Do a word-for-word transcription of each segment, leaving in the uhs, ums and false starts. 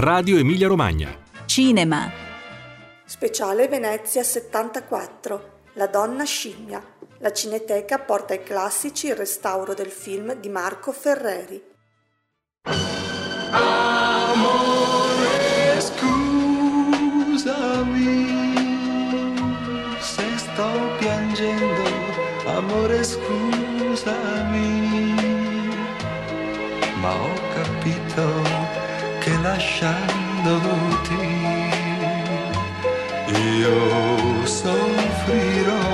Radio Emilia Romagna. Cinema. Speciale Venezia settantaquattro. La donna scimmia. La Cineteca porta ai classici il restauro del film di Marco Ferreri. Amore, scusami se sto piangendo, amore scusami, ma ho capito che lasciandoti io soffrirò.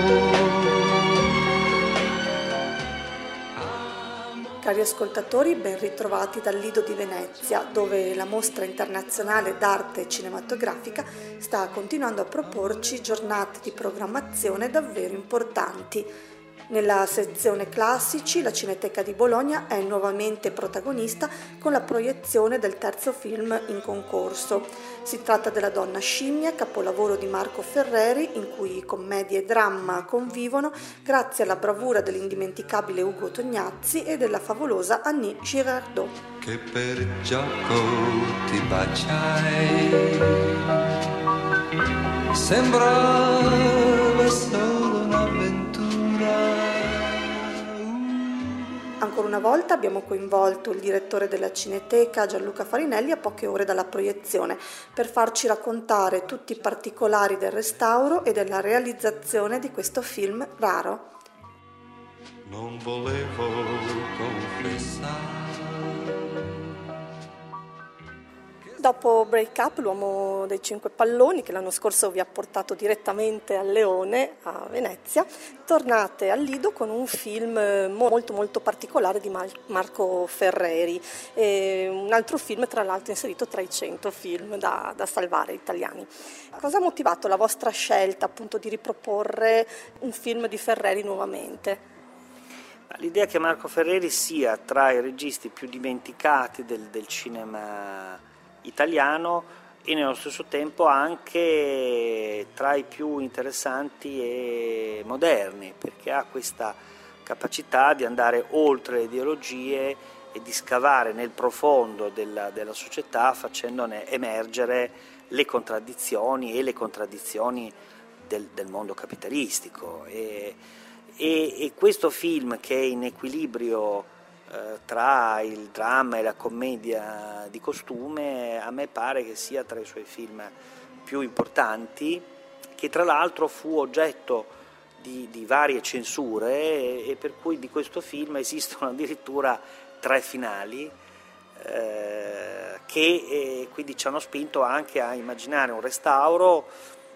Cari ascoltatori, ben ritrovati dal Lido di Venezia, dove la mostra internazionale d'arte cinematografica sta continuando a proporci giornate di programmazione davvero importanti. Nella sezione classici, la Cineteca di Bologna è nuovamente protagonista con la proiezione del terzo film in concorso. Si tratta della Donna scimmia, capolavoro di Marco Ferreri, in cui commedia e dramma convivono grazie alla bravura dell'indimenticabile Ugo Tognazzi e della favolosa Annie Girardot. Che per gioco ti baciai, sembrava solo un'avventura. Ancora una volta abbiamo coinvolto il direttore della Cineteca, Gianluca Farinelli, a poche ore dalla proiezione, per farci raccontare tutti i particolari del restauro e della realizzazione di questo film raro. Non volevo confessare. Dopo Break Up, l'uomo dei cinque palloni, che l'anno scorso vi ha portato direttamente al Leone, a Venezia, tornate al Lido con un film molto molto particolare di Marco Ferreri, e un altro film tra l'altro inserito tra i cento film da, da salvare italiani. Cosa ha motivato la vostra scelta appunto di riproporre un film di Ferreri nuovamente? L'idea che Marco Ferreri sia tra i registi più dimenticati del, del cinema italiano e nello stesso tempo anche tra i più interessanti e moderni, perché ha questa capacità di andare oltre le ideologie e di scavare nel profondo della, della società, facendone emergere le contraddizioni e le contraddizioni del, del mondo capitalistico. E, e, e questo film, che è in equilibrio Eh, tra il dramma e la commedia di costume, a me pare che sia tra i suoi film più importanti, che tra l'altro fu oggetto di, di varie censure e, e per cui di questo film esistono addirittura tre finali eh, che eh, quindi ci hanno spinto anche a immaginare un restauro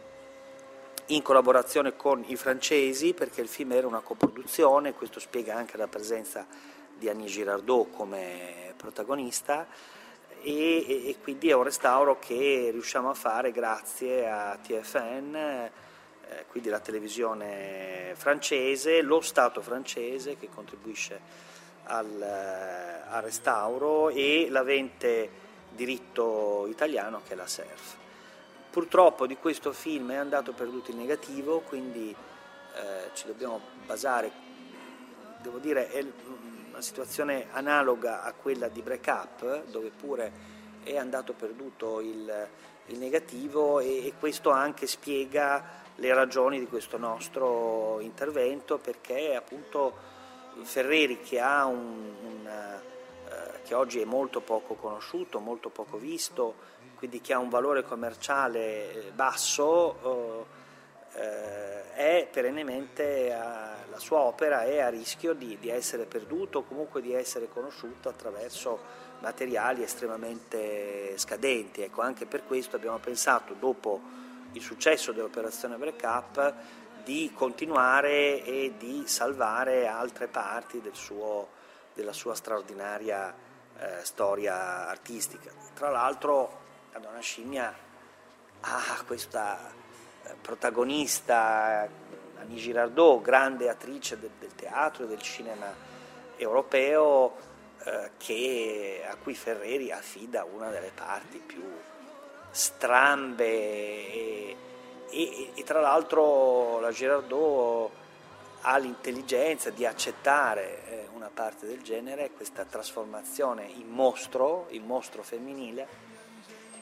in collaborazione con i francesi, perché il film era una coproduzione. Questo spiega anche la presenza di Annie Girardot come protagonista e, e quindi è un restauro che riusciamo a fare grazie a T F N, eh, quindi la televisione francese, lo Stato francese che contribuisce al, al restauro, e l'avente diritto italiano che è la S E R F. Purtroppo di questo film è andato perduto il negativo, quindi eh, ci dobbiamo basare, devo dire, è una situazione analoga a quella di Break Up, dove pure è andato perduto il, il negativo, e, e questo anche spiega le ragioni di questo nostro intervento, perché appunto Ferreri, che ha un, un eh, che oggi è molto poco conosciuto, molto poco visto, quindi che ha un valore commerciale basso, eh, è perennemente a, la sua opera è a rischio di, di essere perduto o comunque di essere conosciuto attraverso materiali estremamente scadenti. Ecco, anche per questo abbiamo pensato, dopo il successo dell'operazione Break Up, di continuare e di salvare altre parti del suo, della sua straordinaria eh, storia artistica. Tra l'altro la Donna scimmia ha questa protagonista, Annie Girardot, grande attrice del, del teatro e del cinema europeo, eh, che, a cui Ferreri affida una delle parti più strambe e, e, e tra l'altro la Girardot ha l'intelligenza di accettare eh, una parte del genere, questa trasformazione in mostro, in mostro femminile,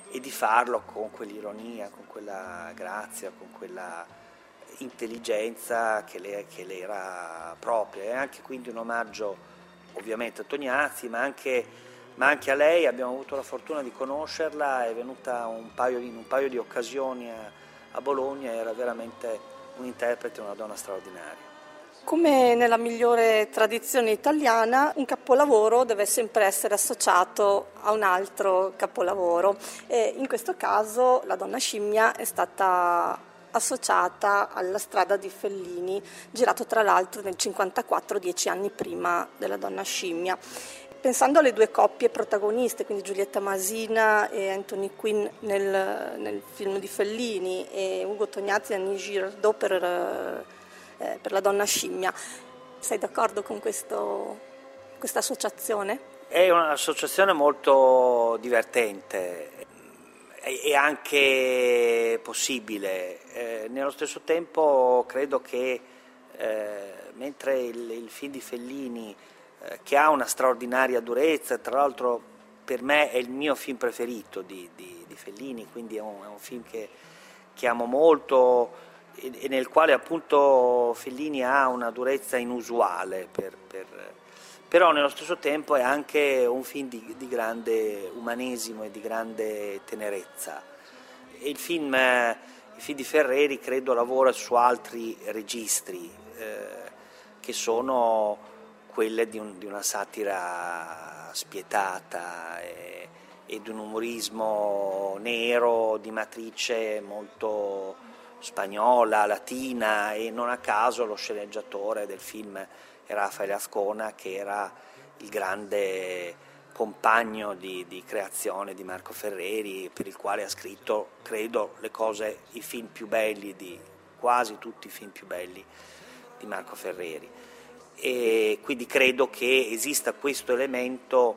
e di farlo con quell'ironia, con quella grazia, con quella intelligenza che le, che le era propria. È anche quindi un omaggio ovviamente a Tognazzi, ma anche, ma anche a lei. Abbiamo avuto la fortuna di conoscerla, è venuta un paio, in un paio di occasioni a, a Bologna, era veramente un interprete, una donna straordinaria. Come nella migliore tradizione italiana, un capolavoro deve sempre essere associato a un altro capolavoro. E in questo caso La donna scimmia è stata associata alla Strada di Fellini, girato tra l'altro nel cinquantaquattro, dieci anni prima della Donna scimmia. Pensando alle due coppie protagoniste, quindi Giulietta Masina e Anthony Quinn nel, nel film di Fellini e Ugo Tognazzi e Annie Girardot per... Eh, per La donna scimmia. Sei d'accordo con questo, questa associazione? È un'associazione molto divertente e anche possibile. Eh, nello stesso tempo credo che eh, mentre il, il film di Fellini, eh, che ha una straordinaria durezza, tra l'altro per me è il mio film preferito di, di, di Fellini, quindi è un, è un film che, che amo molto, e nel quale appunto Fellini ha una durezza inusuale, per, per, però nello stesso tempo è anche un film di, di grande umanesimo e di grande tenerezza. E il film, il film di Ferreri credo lavora su altri registri, eh, che sono quelle di, un, di una satira spietata e, e di un umorismo nero di matrice molto spagnola, latina, e non a caso lo sceneggiatore del film è Rafael Azcona, che era il grande compagno di, di creazione di Marco Ferreri, per il quale ha scritto, credo, le cose, i film più belli, di quasi tutti i film più belli di Marco Ferreri. E quindi credo che esista questo elemento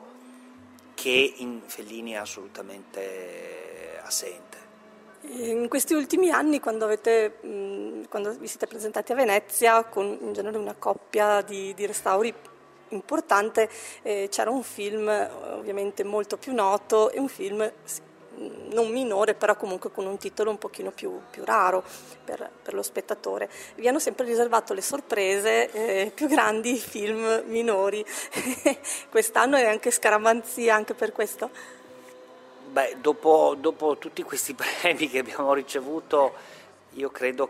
che in Fellini è assolutamente assente. In questi ultimi anni, quando, avete, quando vi siete presentati a Venezia con in genere una coppia di, di restauri importante, eh, c'era un film ovviamente molto più noto e un film non minore, però comunque con un titolo un pochino più, più raro per, per lo spettatore. Vi hanno sempre riservato le sorprese eh, più grandi, film minori. Quest'anno è anche scaramanzia anche per questo? Beh, dopo, dopo tutti questi premi che abbiamo ricevuto, io credo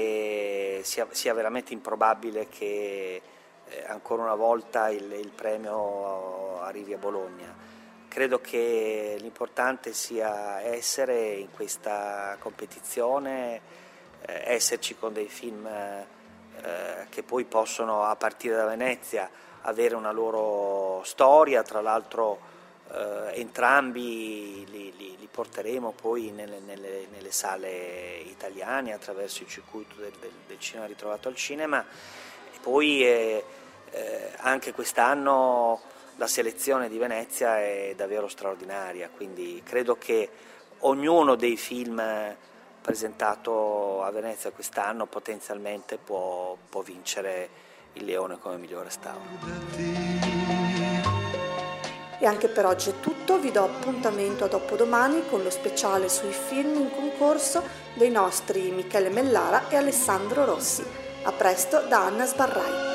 che sia, sia veramente improbabile che eh, ancora una volta il, il premio arrivi a Bologna. Credo che l'importante sia essere in questa competizione, eh, esserci con dei film eh, che poi possono, a partire da Venezia, avere una loro storia. Tra l'altro Uh, entrambi li, li, li porteremo poi nelle, nelle, nelle sale italiane attraverso il circuito del, del, del cinema ritrovato al cinema. E poi eh, eh, anche quest'anno la selezione di Venezia è davvero straordinaria, quindi credo che ognuno dei film presentato a Venezia quest'anno potenzialmente può, può vincere il Leone come miglior restauro. E anche per oggi è tutto, vi do appuntamento a dopodomani con lo speciale sui film in concorso dei nostri Michele Mellara e Alessandro Rossi. A presto da Anna Sbarrai.